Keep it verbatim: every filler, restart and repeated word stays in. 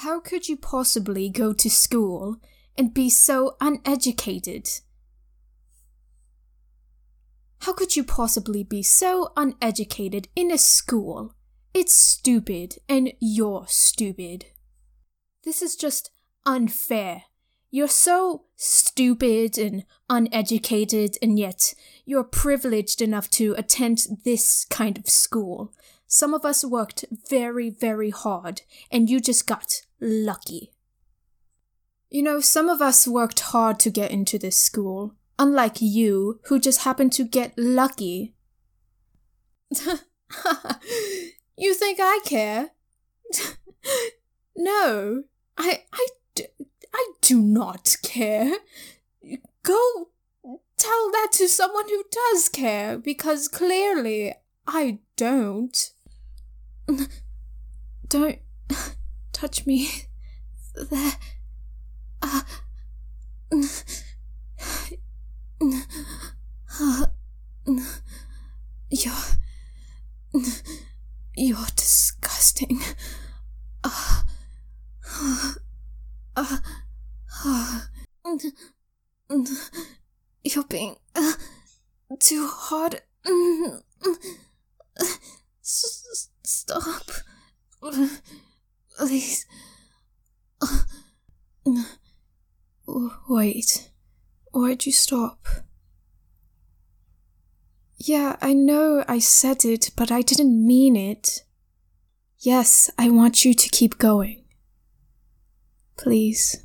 How could you possibly go to school and be so uneducated? How could you possibly be so uneducated in a school? It's stupid, and you're stupid. This is just unfair. You're so stupid and uneducated, and yet you're privileged enough to attend this kind of school. Some of us worked very, very hard, and you just got lucky. You know, some of us worked hard to get into this school, unlike you, who just happened to get lucky. You think I care? No, I, I, do, I do not care. Go tell that to someone who does care, because clearly I don't. Don't touch me there. Uh, you're... You're disgusting. Uh, uh, uh, you're being uh, too hard. S- stop. Please. Wait. Why'd you stop? Yeah, I know I said it, but I didn't mean it. Yes, I want you to keep going. Please.